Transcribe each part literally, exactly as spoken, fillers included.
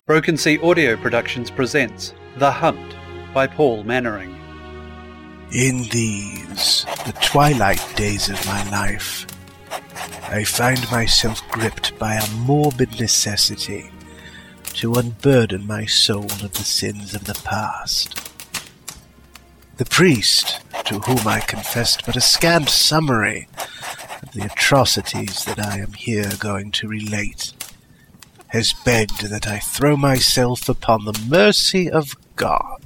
Broken Sea Audio Productions presents The Hunt by Paul Mannering. In these, the twilight days of my life, I find myself gripped by a morbid necessity to unburden my soul of the sins of the past. The priest, to whom I confessed but a scant summary of the atrocities that I am here going to relate, has begged that I throw myself upon the mercy of God.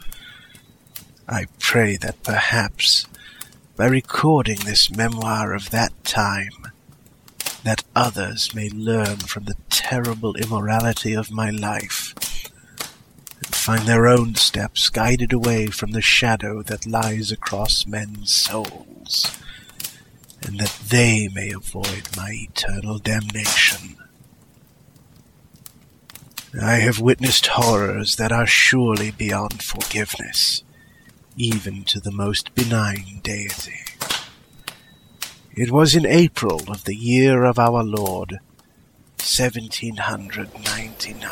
I pray that perhaps, by recording this memoir of that time, that others may learn from the terrible immorality of my life, and find their own steps guided away from the shadow that lies across men's souls, and that they may avoid my eternal damnation. I have witnessed horrors that are surely beyond forgiveness, even to the most benign deity. It was in April of the year of our Lord, seventeen ninety-nine.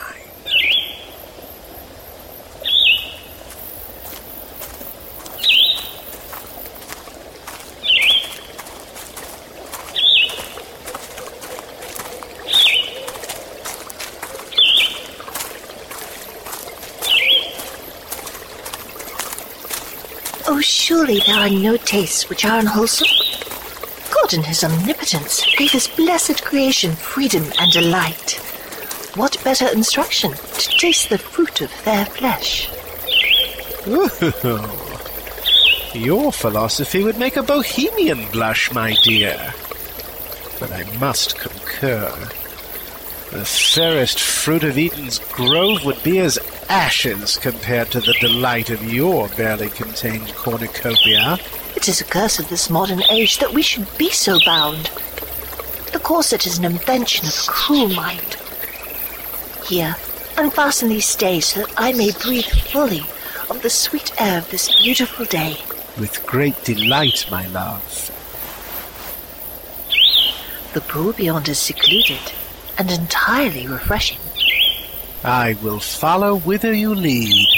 Oh, surely there are no tastes which are unwholesome. God in his omnipotence gave his blessed creation freedom and delight. What better instruction to taste the fruit of their flesh? Ooh, your philosophy would make a bohemian blush, my dear. But I must concur. The fairest fruit of Eden's grove would be as ashes compared to the delight of your barely contained cornucopia. It is a curse of this modern age that we should be so bound. The corset is an invention of a cruel mind. Here, unfasten these stays so that I may breathe fully of the sweet air of this beautiful day. With great delight, my love. The pool beyond is secluded and entirely refreshing. I will follow whither you lead.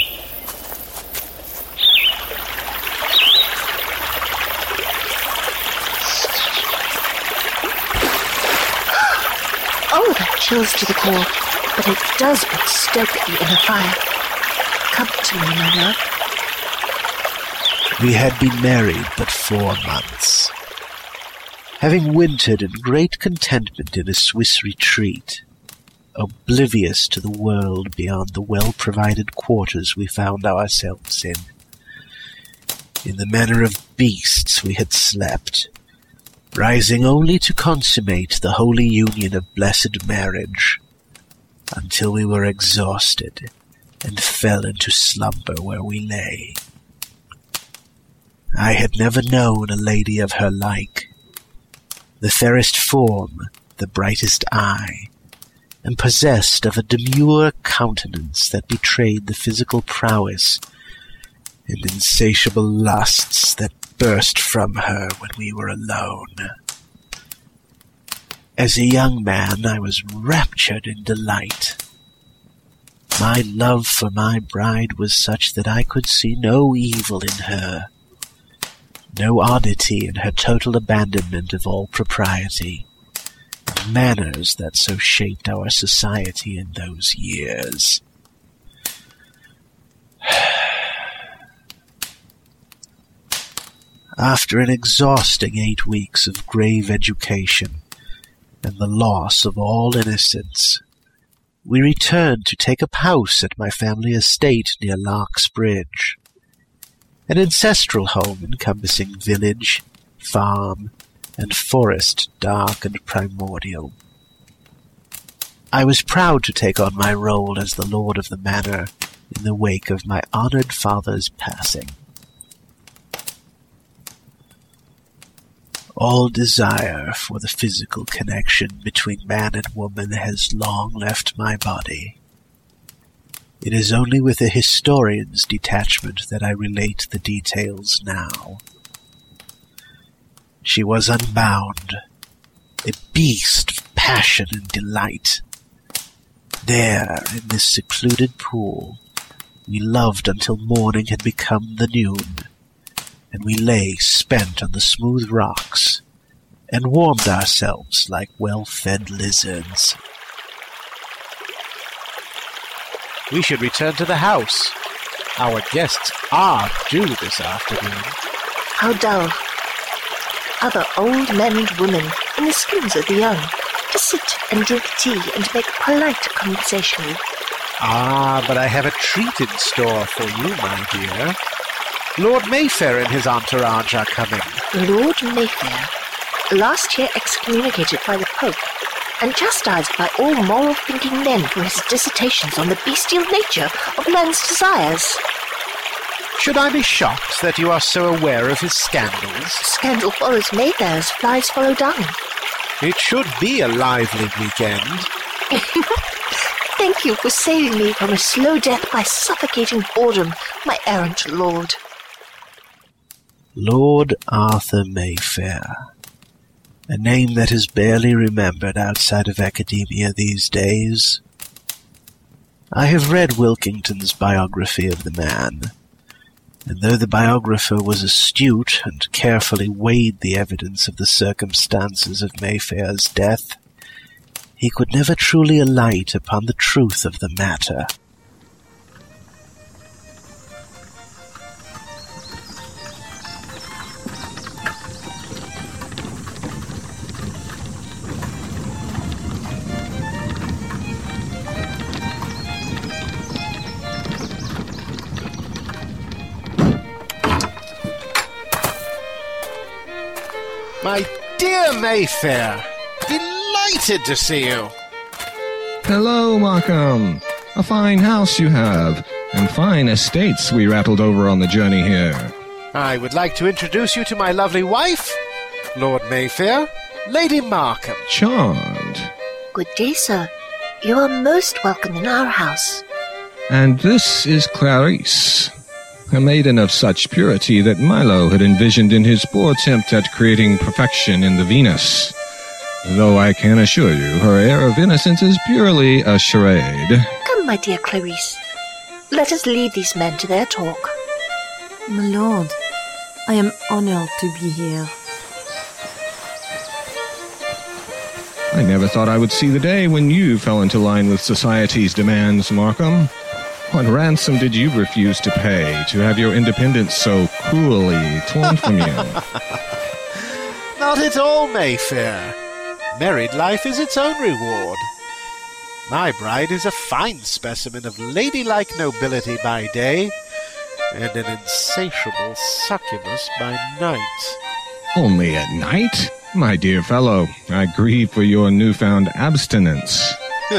Oh, that chills to the core, but it does but stoke the inner fire. Come to me, my love. We had been married but four months. Having wintered in great contentment in a Swiss retreat, oblivious to the world beyond the well-provided quarters we found ourselves in. In the manner of beasts we had slept, rising only to consummate the holy union of blessed marriage, until we were exhausted and fell into slumber where we lay. I had never known a lady of her like, the fairest form, the brightest eye, and possessed of a demure countenance that betrayed the physical prowess and insatiable lusts that burst from her when we were alone. As a young man, I was raptured in delight. My love for my bride was such that I could see no evil in her, no oddity in her total abandonment of all propriety, and manners that so shaped our society in those years. After an exhausting eight weeks of grave education and the loss of all innocence, we returned to take up house at my family estate near Lark's Bridge, an ancestral home encompassing village, farm, and forest dark and primordial. I was proud to take on my role as the lord of the manor in the wake of my honored father's passing. All desire for the physical connection between man and woman has long left my body. It is only with a historian's detachment that I relate the details now. She was unbound, a beast of passion and delight, there, in this secluded pool, we loved until morning had become the noon, and we lay spent on the smooth rocks, and warmed ourselves like well-fed lizards. We should return to the house. Our guests are due this afternoon. How dull. Other old men and women in the skins of the young, to sit and drink tea and make polite conversation with. Ah, but I have a treat in store for you, my dear. Lord Mayfair and his entourage are coming. Lord Mayfair, last year excommunicated by the Pope, and chastised by all moral-thinking men for his dissertations on the bestial nature of man's desires. Should I be shocked that you are so aware of his scandals? Scandal follows Mayfair as flies follow dung. It should be a lively weekend. Thank you for saving me from a slow death by suffocating boredom, my errant lord. Lord Arthur Mayfair. A name that is barely remembered outside of academia these days. I have read Wilkington's biography of the man, and though the biographer was astute and carefully weighed the evidence of the circumstances of Mayfair's death, he could never truly alight upon the truth of the matter. My dear Mayfair, delighted to see you. Hello, Markham. A fine house you have, and fine estates we rattled over on the journey here. I would like to introduce you to my lovely wife, Lord Mayfair, Lady Markham. Charmed. Good day, sir. You are most welcome in our house. And this is Clarice, a maiden of such purity that Milo had envisioned in his poor attempt at creating perfection in the Venus. Though I can assure you, her air of innocence is purely a charade. Come, my dear Clarice. Let us leave these men to their talk. My lord, I am honored to be here. I never thought I would see the day when you fell into line with society's demands, Markham. What ransom did you refuse to pay to have your independence so cruelly torn from you? Not at all, Mayfair. Married life is its own reward. My bride is a fine specimen of ladylike nobility by day, and an insatiable succubus by night. Only at night? My dear fellow, I grieve for your newfound abstinence.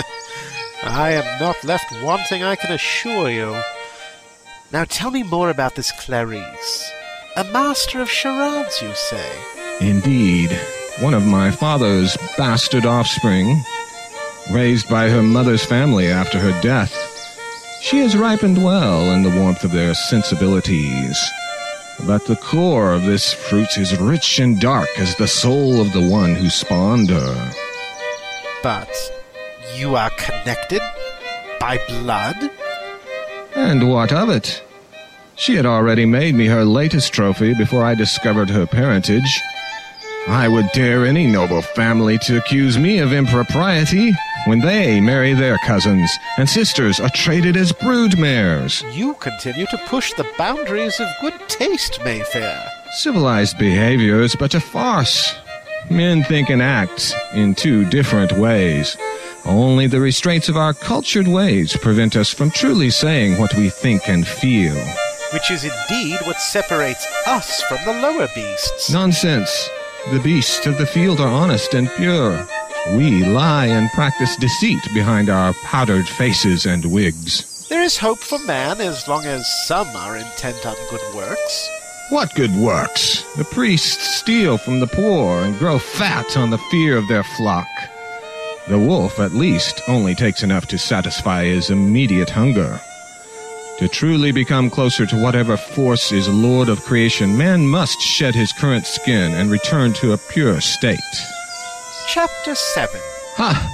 I am not left wanting, I can assure you. Now tell me more about this Clarice. A master of charades, you say? Indeed, one of my father's bastard offspring, raised by her mother's family after her death. She has ripened well in the warmth of their sensibilities, but the core of this fruit is rich and dark as the soul of the one who spawned her. But you are connected by blood? And what of it? She had already made me her latest trophy before I discovered her parentage. I would dare any noble family to accuse me of impropriety when they marry their cousins, and sisters are traded as broodmares. You continue to push the boundaries of good taste, Mayfair. Civilized behavior is but a farce. Men think and act in two different ways. Only the restraints of our cultured ways prevent us from truly saying what we think and feel. Which is indeed what separates us from the lower beasts. Nonsense. The beasts of the field are honest and pure. We lie and practice deceit behind our powdered faces and wigs. There is hope for man as long as some are intent on good works. What good works? The priests steal from the poor and grow fat on the fear of their flock. The wolf, at least, only takes enough to satisfy his immediate hunger. To truly become closer to whatever force is lord of creation, man must shed his current skin and return to a pure state. Chapter seven. Ha!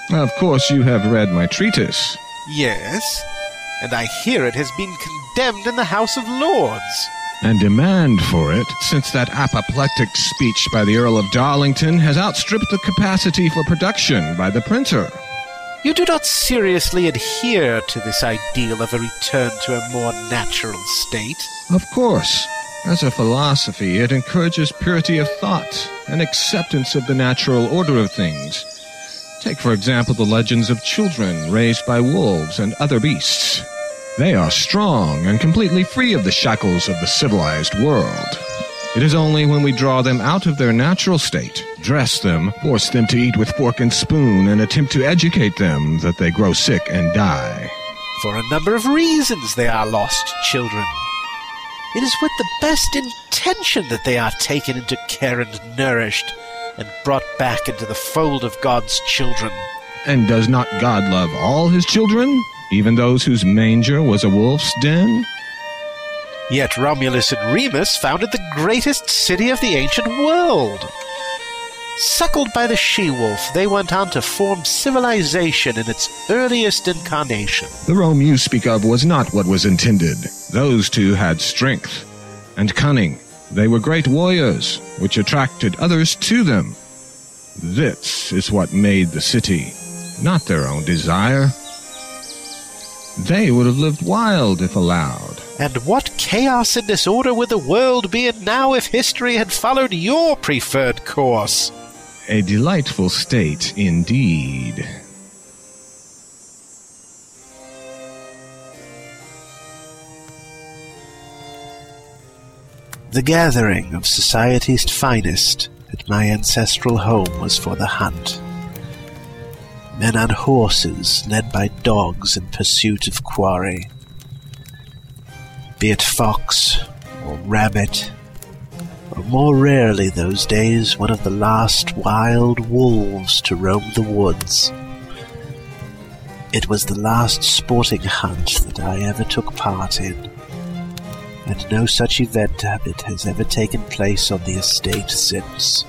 Of course you have read my treatise. Yes, and I hear it has been condemned in the House of Lords. And demand for it, since that apoplectic speech by the Earl of Darlington has outstripped the capacity for production by the printer. You do not seriously adhere to this ideal of a return to a more natural state? Of course. As a philosophy, it encourages purity of thought and acceptance of the natural order of things. Take, for example, the legends of children raised by wolves and other beasts. They are strong and completely free of the shackles of the civilized world. It is only when we draw them out of their natural state, dress them, force them to eat with fork and spoon, and attempt to educate them that they grow sick and die. For a number of reasons they are lost children. It is with the best intention that they are taken into care and nourished, and brought back into the fold of God's children. And does not God love all his children, even those whose manger was a wolf's den? Yet Romulus and Remus founded the greatest city of the ancient world. Suckled by the she-wolf, they went on to form civilization in its earliest incarnation. The Rome you speak of was not what was intended. Those two had strength and cunning. They were great warriors, which attracted others to them. This is what made the city, not their own desire. They would have lived wild if allowed. And what chaos and disorder would the world be in now if history had followed your preferred course? A delightful state indeed. The gathering of society's finest at my ancestral home was for the hunt. Men on horses, led by dogs in pursuit of quarry. Be it fox or rabbit, or more rarely those days one of the last wild wolves to roam the woods. It was the last sporting hunt that I ever took part in, and no such event of it has ever taken place on the estate since.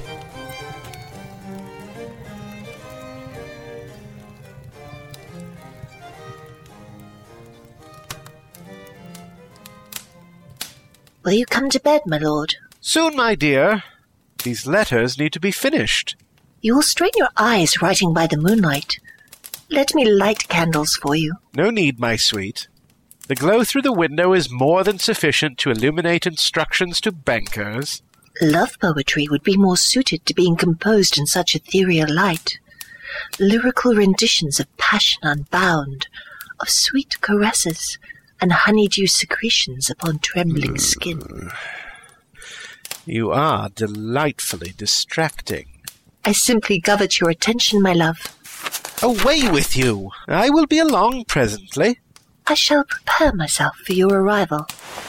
Will you come to bed, my lord? Soon, my dear. These letters need to be finished. You will strain your eyes writing by the moonlight. Let me light candles for you. No need, my sweet. The glow through the window is more than sufficient to illuminate instructions to bankers. Love poetry would be more suited to being composed in such ethereal light. Lyrical renditions of passion unbound, of sweet caresses, and honeydew secretions upon trembling skin. You are delightfully distracting. I simply covet your attention, my love. Away with you! I will be along presently. I shall prepare myself for your arrival.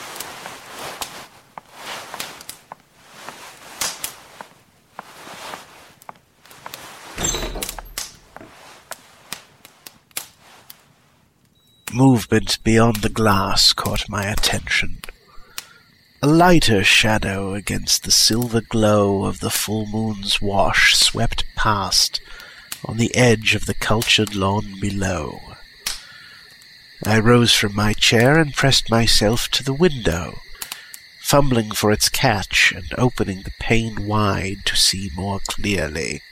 Movement beyond the glass caught my attention. A lighter shadow against the silver glow of the full moon's wash swept past on the edge of the cultured lawn below. I rose from my chair and pressed myself to the window, fumbling for its catch and opening the pane wide to see more clearly.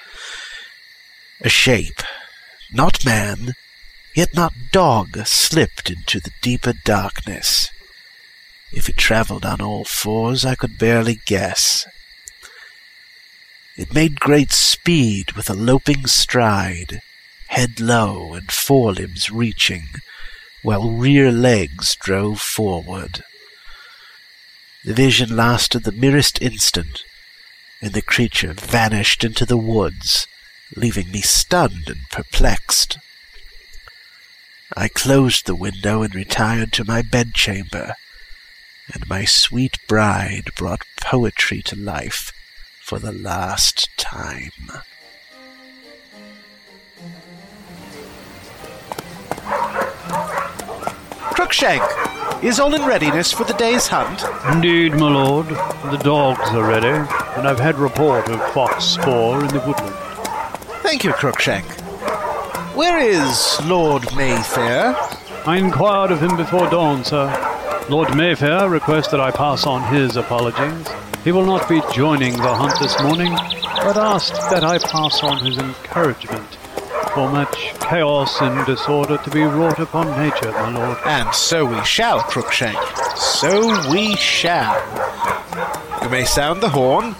A shape, not man, yet not dog, slipped into the deeper darkness. If it travelled on all fours, I could barely guess. It made great speed with a loping stride, head low and forelimbs reaching, while rear legs drove forward. The vision lasted the merest instant, and the creature vanished into the woods, leaving me stunned and perplexed. I closed the window and retired to my bedchamber, and my sweet bride brought poetry to life for the last time. Crookshank, is all in readiness for the day's hunt? Indeed, my lord. The dogs are ready, and I've had report of fox spoor in the woodland. Thank you, Crookshank. Where is Lord Mayfair? I inquired of him before dawn, sir. Lord Mayfair requests that I pass on his apologies. He will not be joining the hunt this morning, but asked that I pass on his encouragement for much chaos and disorder to be wrought upon nature, my lord. And so we shall, Crookshank. So we shall. You may sound the horn.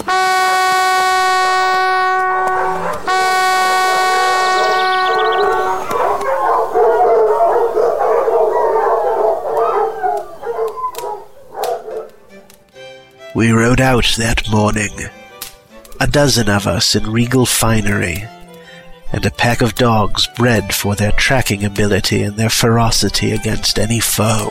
We rode out that morning, a dozen of us in regal finery, and a pack of dogs bred for their tracking ability and their ferocity against any foe.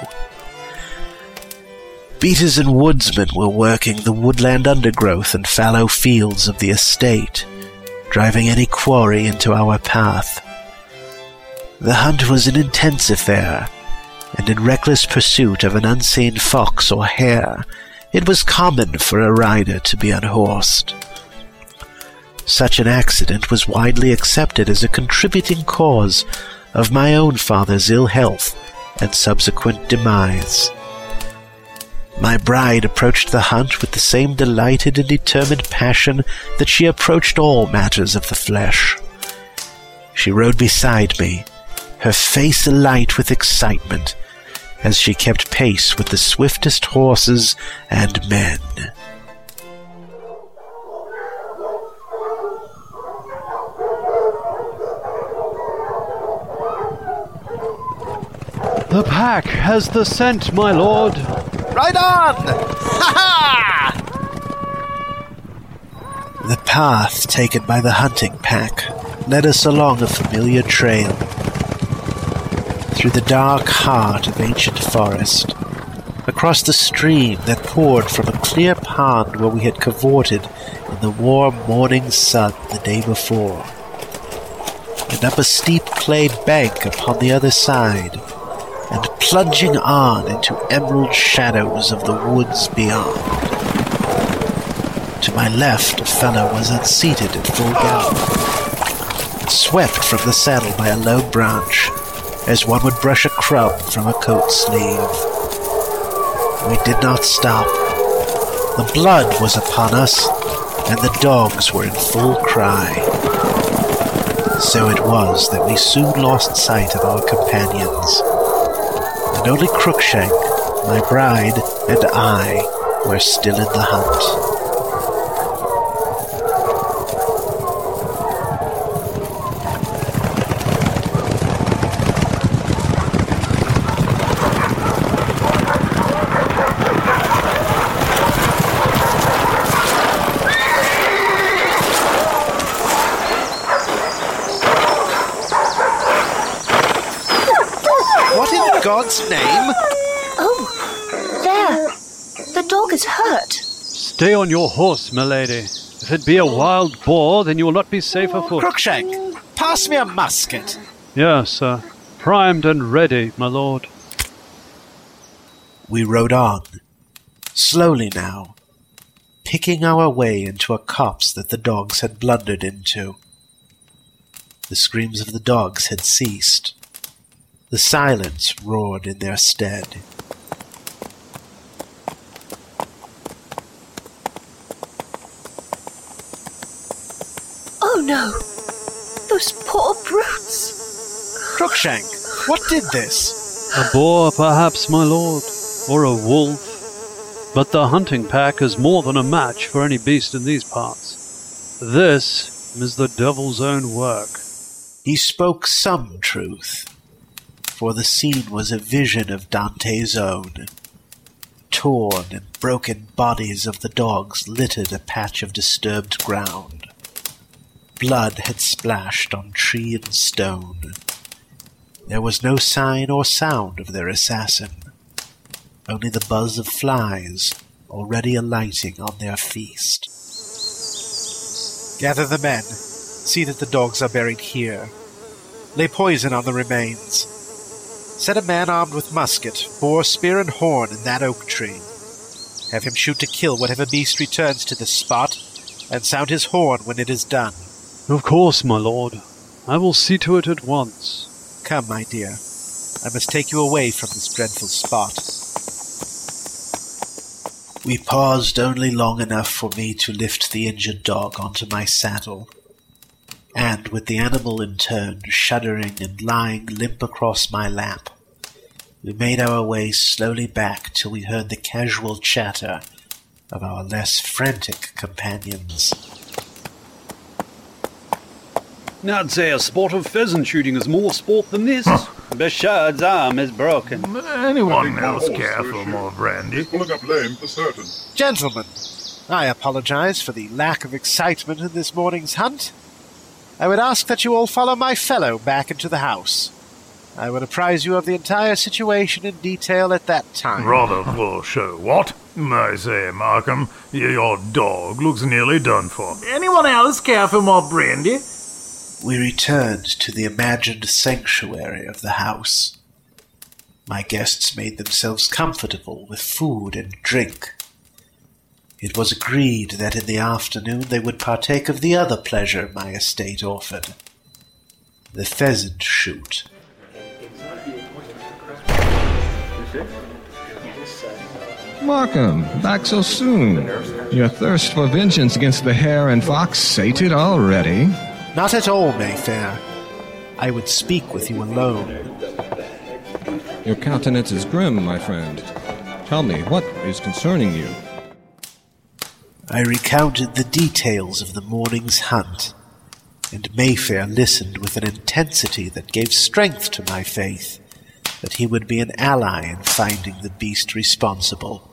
Beaters and woodsmen were working the woodland undergrowth and fallow fields of the estate, driving any quarry into our path. The hunt was an intense affair, and in reckless pursuit of an unseen fox or hare, it was common for a rider to be unhorsed. Such an accident was widely accepted as a contributing cause of my own father's ill health and subsequent demise. My bride approached the hunt with the same delighted and determined passion that she approached all matters of the flesh. She rode beside me, her face alight with excitement, as she kept pace with the swiftest horses and men. The pack has the scent, my lord. Ride on! Ha ha! The path taken by the hunting pack led us along a familiar trail, through the dark heart of ancient forest, across the stream that poured from a clear pond where we had cavorted in the warm morning sun the day before, and up a steep clay bank upon the other side, and plunging on into emerald shadows of the woods beyond. To my left, a fellow was unseated at full gallop, swept from the saddle by a low branch, as one would brush a crumb from a coat sleeve. We did not stop. The blood was upon us, and the dogs were in full cry. So it was that we soon lost sight of our companions, and only Crookshank, my bride, and I were still in the hunt. God's name? Oh, there. The dog is hurt. Stay on your horse, milady. If it be a wild boar, then you will not be safe afoot. Crookshank, pass me a musket. Yes, sir. Primed and ready, my lord. We rode on, slowly now, picking our way into a copse that the dogs had blundered into. The screams of the dogs had ceased. The silence roared in their stead. Oh no! Those poor brutes! Crookshank, what did this? A boar, perhaps, my lord, or a wolf. But the hunting pack is more than a match for any beast in these parts. This is the devil's own work. He spoke some truth, for the scene was a vision of Dante's own. Torn and broken bodies of the dogs littered a patch of disturbed ground. Blood had splashed on tree and stone. There was no sign or sound of their assassin, only the buzz of flies already alighting on their feast. Gather the men. See that the dogs are buried here. Lay poison on the remains. Set a man armed with musket, boar, spear, and horn in that oak tree. Have him shoot to kill whatever beast returns to this spot, and sound his horn when it is done. Of course, my lord. I will see to it at once. Come, my dear. I must take you away from this dreadful spot. We paused only long enough for me to lift the injured dog onto my saddle, and with the animal in turn shuddering and lying limp across my lap, we made our way slowly back till we heard the casual chatter of our less frantic companions. Now I'd say a sport of pheasant shooting is more sport than this. Beshard's arm is broken. Anyone else care for more brandy? Pulling up lame for certain. Gentlemen, I apologize for the lack of excitement in this morning's hunt. I would ask that you all follow my fellow back into the house. I would apprise you of the entire situation in detail at that time. Rather full show, what? I say, Markham, your dog looks nearly done for. Anyone else care for more brandy? We returned to the imagined sanctuary of the house. My guests made themselves comfortable with food and drink. It was agreed that in the afternoon they would partake of the other pleasure my estate offered, the pheasant shoot. Markham, back so soon. Your thirst for vengeance against the hare and fox sated already. Not at all, Mayfair. I would speak with you alone. Your countenance is grim, my friend. Tell me, what is concerning you? I recounted the details of the morning's hunt, and Mayfair listened with an intensity that gave strength to my faith that he would be an ally in finding the beast responsible.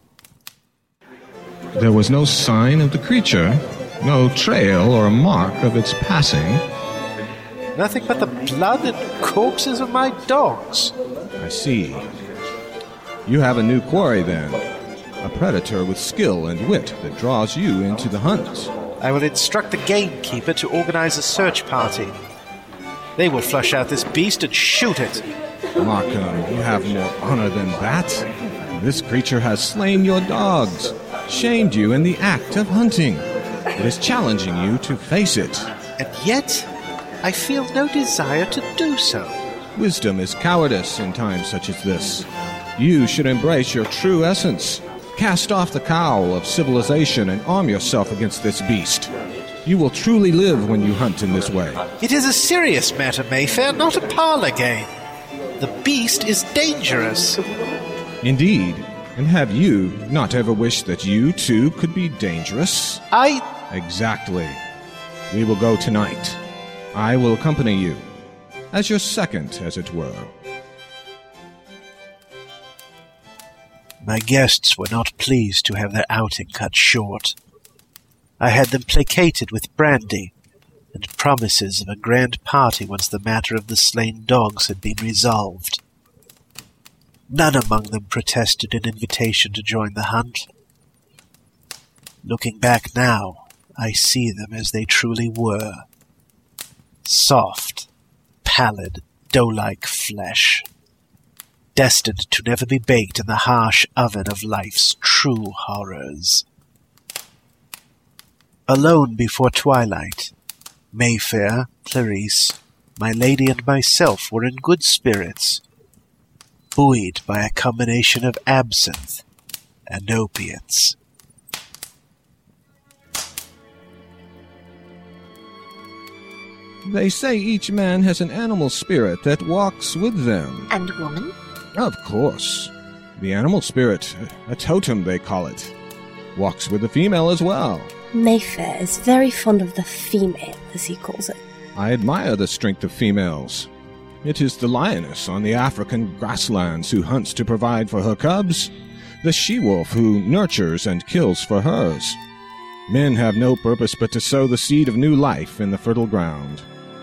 There was no sign of the creature, no trail or mark of its passing. Nothing but the blood and corpses of my dogs. I see. You have a new quarry, then. A predator with skill and wit that draws you into the hunt. I will instruct the gamekeeper to organize a search party. They will flush out this beast and shoot it. Markham, you have more honor than that. This creature has slain your dogs, shamed you in the act of hunting. It is challenging you to face it. And yet, I feel no desire to do so. Wisdom is cowardice in times such as this. You should embrace your true essence. Cast off the cowl of civilization and arm yourself against this beast. You will truly live when you hunt in this way. It is a serious matter, Mayfair, not a parlor game. The beast is dangerous. Indeed. And have you not ever wished that you, too, could be dangerous? I... Exactly. We will go tonight. I will accompany you. As your second, as it were. My guests were not pleased to have their outing cut short. I had them placated with brandy and promises of a grand party once the matter of the slain dogs had been resolved. None among them protested an invitation to join the hunt. Looking back now, I see them as they truly were. Soft, pallid, dough-like flesh, destined to never be baked in the harsh oven of life's true horrors. Alone before twilight, Mayfair, Clarice, my lady and myself were in good spirits, buoyed by a combination of absinthe and opiates. They say each man has an animal spirit that walks with them. And woman? Of course. The animal spirit, a totem they call it, walks with the female as well. Mayfair is very fond of the female, as he calls it. I admire the strength of females. It is the lioness on the African grasslands who hunts to provide for her cubs, the she-wolf who nurtures and kills for hers. Men have no purpose but to sow the seed of new life in the fertile ground.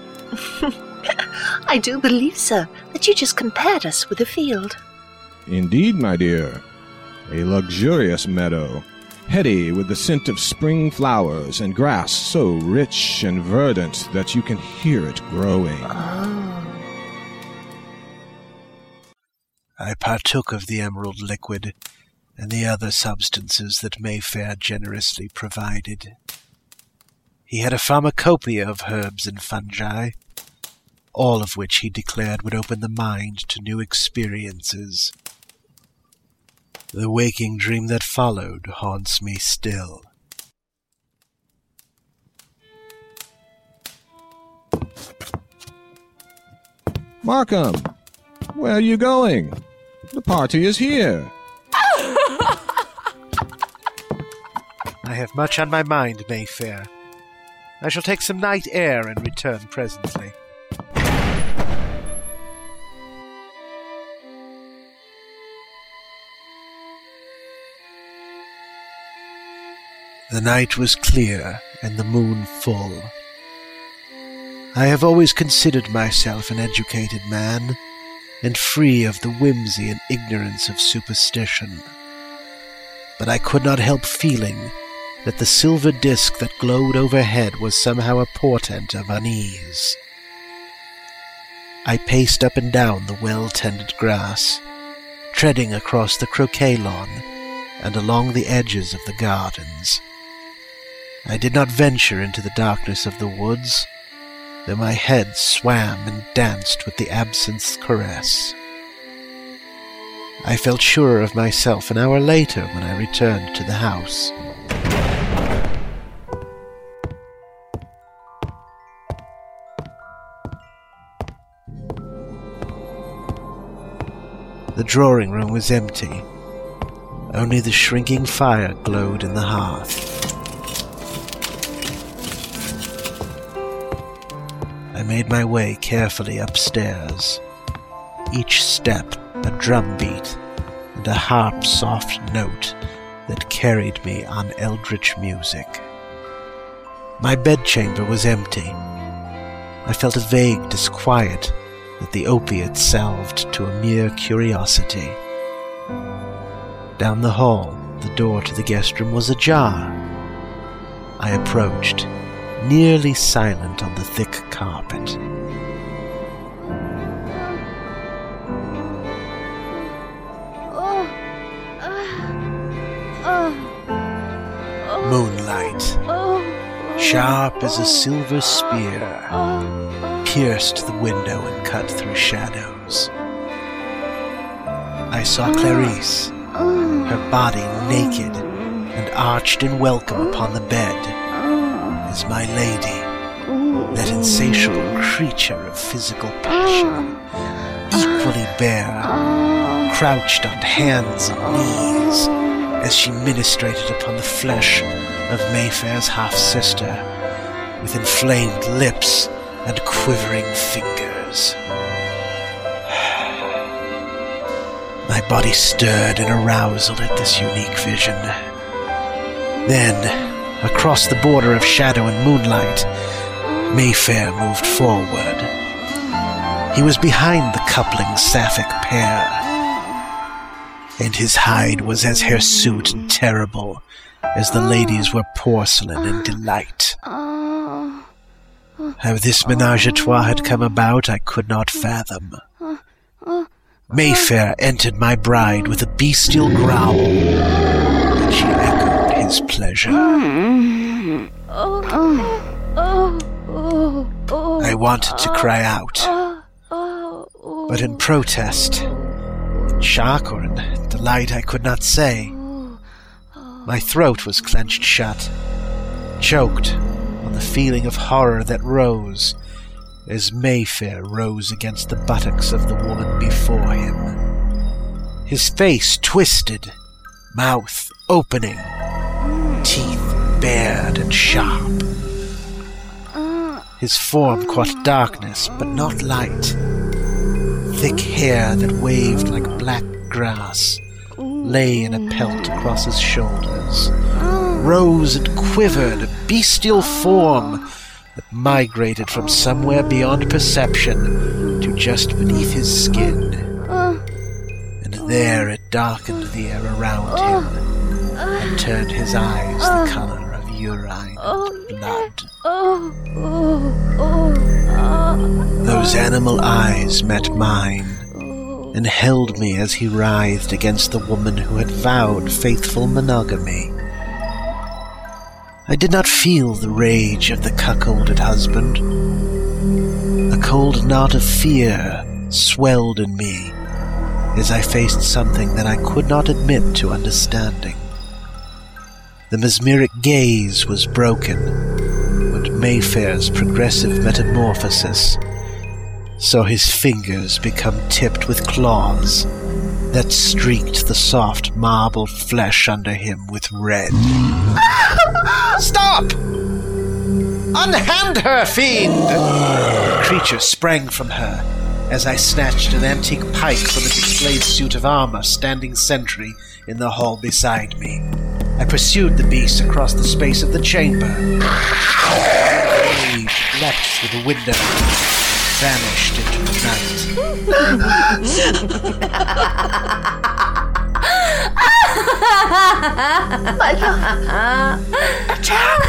I do believe, sir, that you just compared us with a field. Indeed, my dear. A luxurious meadow, heady with the scent of spring flowers and grass so rich and verdant that you can hear it growing. Oh. I partook of the emerald liquid and the other substances that Mayfair generously provided. He had a pharmacopoeia of herbs and fungi, all of which he declared would open the mind to new experiences. The waking dream that followed haunts me still. Markham, where are you going? The party is here. I have much on my mind, Mayfair. I shall take some night air and return presently. The night was clear and the moon full. I have always considered myself an educated man, and free of the whimsy and ignorance of superstition. But I could not help feeling that the silver disk that glowed overhead was somehow a portent of unease. I paced up and down the well-tended grass, treading across the croquet lawn and along the edges of the gardens. I did not venture into the darkness of the woods, though my head swam and danced with the absinthe's caress. I felt surer of myself an hour later when I returned to the house. The drawing room was empty. Only the shrinking fire glowed in the hearth. I made my way carefully upstairs, each step a drum beat and a harp-soft note that carried me on eldritch music. My bedchamber was empty. I felt a vague disquiet that the opiate salved to a mere curiosity. Down the hall, the door to the guest room was ajar. I approached, nearly silent on the thick carpet. Moonlight, sharp as a silver spear, pierced the window and cut through shadows. I saw Clarice, her body naked and arched in welcome upon the bed, as my lady, that insatiable creature of physical passion, equally bare, crouched on hands and knees as she ministrated upon the flesh of Mayfair's half-sister, with inflamed lips and quivering fingers. My body stirred in arousal at this unique vision. Then, across the border of shadow and moonlight, Mayfair moved forward. He was behind the coupling sapphic pair, and his hide was as hirsute and terrible as the ladies were porcelain and delight. How this ménage-à-trois had come about I could not fathom. Mayfair entered my bride with a bestial growl, and she echoed his pleasure. I wanted to cry out, but in protest, in shock or in delight I could not say. My throat was clenched shut, choked on the feeling of horror that rose as Mayfair rose against the buttocks of the woman before him. His face twisted, mouth opening, teeth bared and sharp. His form caught darkness, but not light. Thick hair that waved like black grass lay in a pelt across his shoulders, rose and quivered, a bestial form that migrated from somewhere beyond perception to just beneath his skin. And there it darkened the air around him and turned his eyes the color of urine and blood. Those animal eyes met mine and held me as he writhed against the woman who had vowed faithful monogamy. I did not feel the rage of the cuckolded husband, A cold knot of fear swelled in me as I faced something that I could not admit to understanding. The mesmeric gaze was broken, but Mayfair's progressive metamorphosis saw his fingers become tipped with claws that streaked the soft marble flesh under him with red. Stop! Unhand her, fiend! The creature sprang from her as I snatched an antique pike from a displayed suit of armor standing sentry in the hall beside me. I pursued the beast across the space of the chamber. He leapt through the window, vanished into the night. My love, attack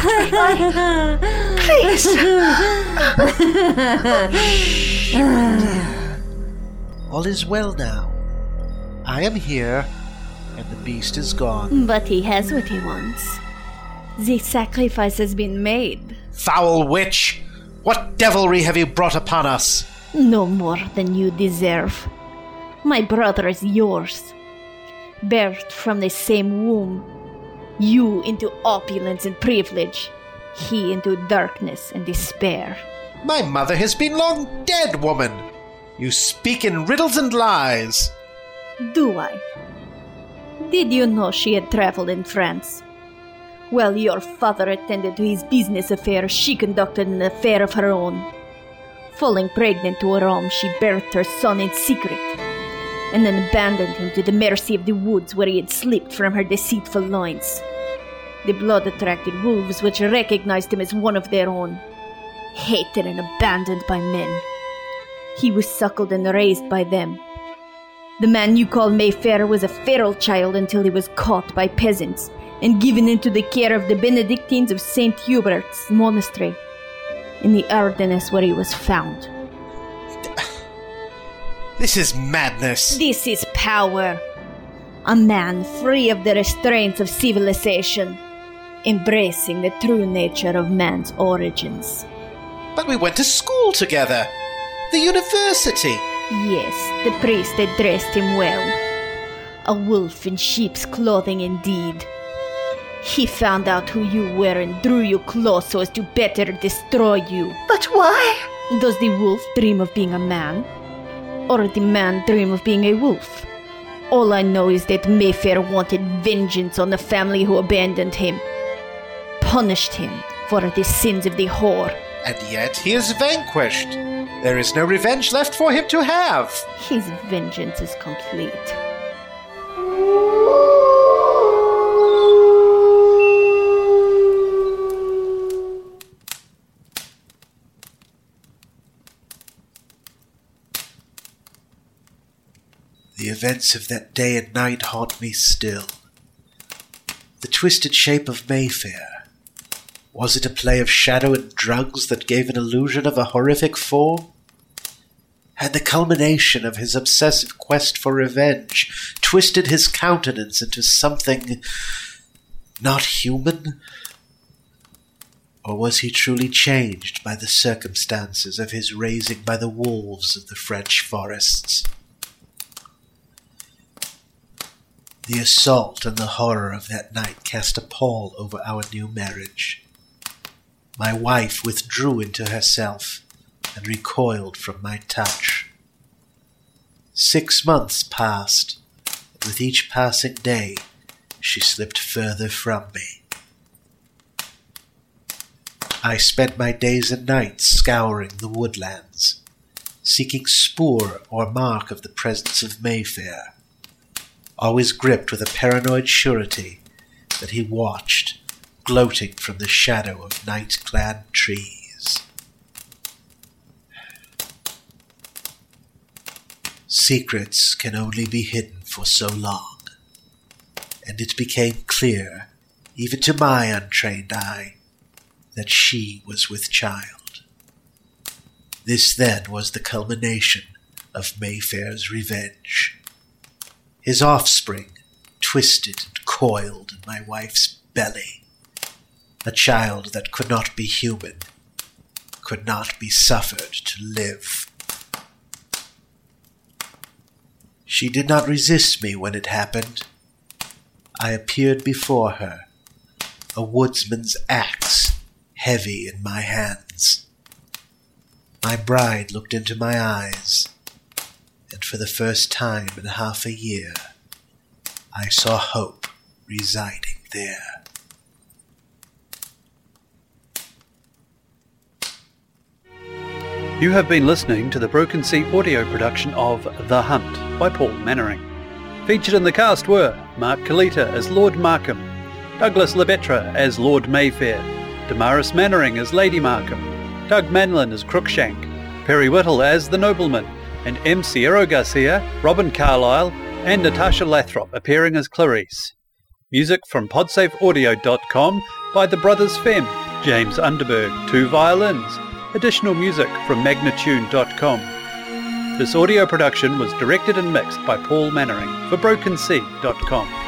me, please. All is well now. I am here, and the beast is gone. But he has what he wants. The sacrifice has been made. Foul witch! What devilry have you brought upon us? No more than you deserve. My brother is yours. Birthed from the same womb. You into opulence and privilege. He into darkness and despair. My mother has been long dead, woman. You speak in riddles and lies. Do I? Did you know she had traveled in France? While your father attended to his business affairs, she conducted an affair of her own. Falling pregnant to Rome, she birthed her son in secret, and then abandoned him to the mercy of the woods where he had slipped from her deceitful loins. The blood-attracted wolves which recognized him as one of their own, hated and abandoned by men. He was suckled and raised by them. The man you call Mayfair was a feral child until he was caught by peasants and given into the care of the Benedictines of Saint Hubert's monastery in the Ardennes where he was found. This is madness. This is power. A man free of the restraints of civilization, embracing the true nature of man's origins. But we went to school together. The university. Yes, the priest had dressed him well. A wolf in sheep's clothing indeed. He found out who you were and drew you close so as to better destroy you. But why? Does the wolf dream of being a man? Or the man dream of being a wolf? All I know is that Mayfair wanted vengeance on the family who abandoned him. Punished him for the sins of the whore. And yet he is vanquished. There is no revenge left for him to have. His vengeance is complete. The events of that day and night haunt me still. The twisted shape of Mayfair. Was it a play of shadow and drugs that gave an illusion of a horrific form? Had the culmination of his obsessive quest for revenge twisted his countenance into something not human? Or was he truly changed by the circumstances of his raising by the wolves of the French forests? The assault and the horror of that night cast a pall over our new marriage. My wife withdrew into herself and recoiled from my touch. Six months passed, and with each passing day she slipped further from me. I spent my days and nights scouring the woodlands, seeking spoor or mark of the presence of Mayfair, always gripped with a paranoid surety that he watched, gloating from the shadow of night-clad trees. Secrets can only be hidden for so long, and it became clear, even to my untrained eye, that she was with child. This then was the culmination of Mayfair's revenge. His offspring twisted and coiled in my wife's belly. A child that could not be human, could not be suffered to live. She did not resist me when it happened. I appeared before her, a woodsman's axe heavy in my hands. My bride looked into my eyes, and for the first time in half a year, I saw hope residing there. You have been listening to the Broken Sea audio production of The Hunt by Paul Mannering. Featured in the cast were Mark Kalita as Lord Markham, Douglas Lebetra as Lord Mayfair, Damaris Mannering as Lady Markham, Doug Manlin as Crookshank, Perry Whittle as The Nobleman, and M. Sierra Garcia, Robin Carlyle, and Natasha Lathrop appearing as Clarice. Music from podsafe audio dot com by the Brothers Fem, James Underberg, two violins. Additional music from magnatune dot com. This audio production was directed and mixed by Paul Mannering for broken sea dot com.